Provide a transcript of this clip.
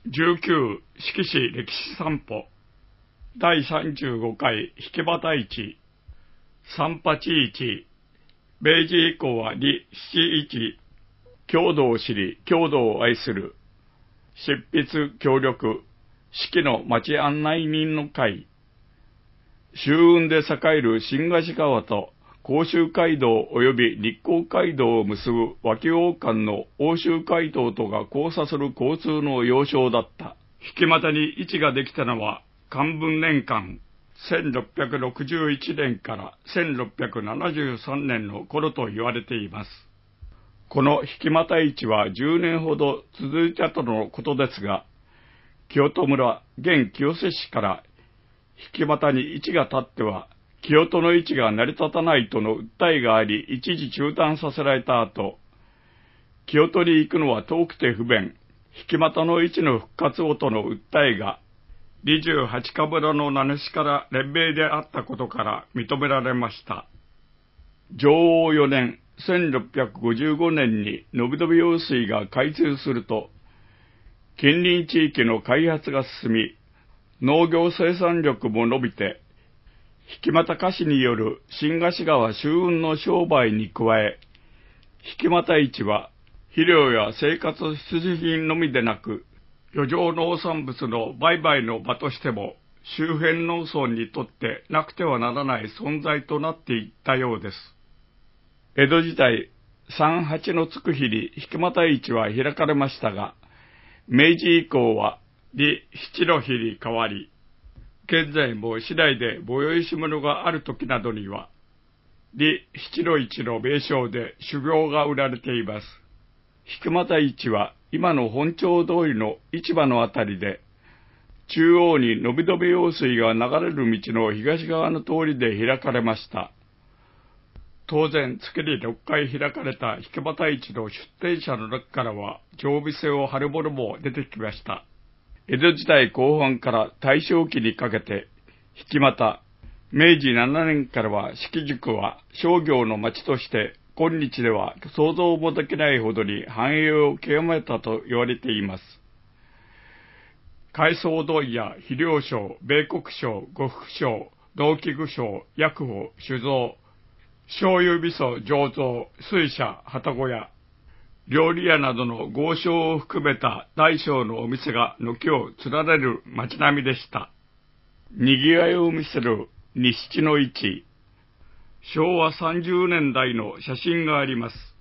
19色紙歴史散歩第35回引端市381明治以降は李七一郷土を知り郷土を愛する執筆協力四季の町案内人の会舟運で栄える新河岸川と甲州街道及び日光街道を結ぶ脇王間の奥州街道とが交差する交通の要衝だった。引俣に位置ができたのは漢文年間1661年から1673年の頃と言われています。この引俣市は10年ほど続いたとのことですが、清戸村現清瀬市から引俣に位置が立っては清戸の位置が成り立たないとの訴えがあり、一時中断させられた後、清戸に行くのは遠くて不便、引俣の位置の復活をとの訴えが、28か村の名主から連名であったことから認められました。貞応4年、1655年に延び用水が開通すると、近隣地域の開発が進み、農業生産力も伸びて、引俣菓子による新河岸川舟運の商売に加え、引俣市は肥料や生活必需品のみでなく、余剰農産物の売買の場としても、周辺農村にとってなくてはならない存在となっていったようです。江戸時代、38のつく日に引俣市は開かれましたが、明治以降は李七の日に変わり、現在も市内で催し物がある時などには、李七の市の名称で酒業が売られています。引俣市は今の本町通りの市場のあたりで、中央に延び用水が流れる道の東側の通りで開かれました。当然月に6回開かれた引俣市の出店者の中からは常備性を張る者も出てきました。江戸時代後半から大正期にかけて、引俣、明治7年からは敷宿は商業の町として、今日では想像もできないほどに繁栄を極めたと言われています。海藻問屋、肥料商、米国商、呉服商、農機具商、薬法、酒造、醤油味噌醸造、水車、旅籠屋、料理屋などの豪商を含めた大小のお店が軒を連ねる街並みでした。賑わいを見せる西地の市。昭和30年代の写真があります。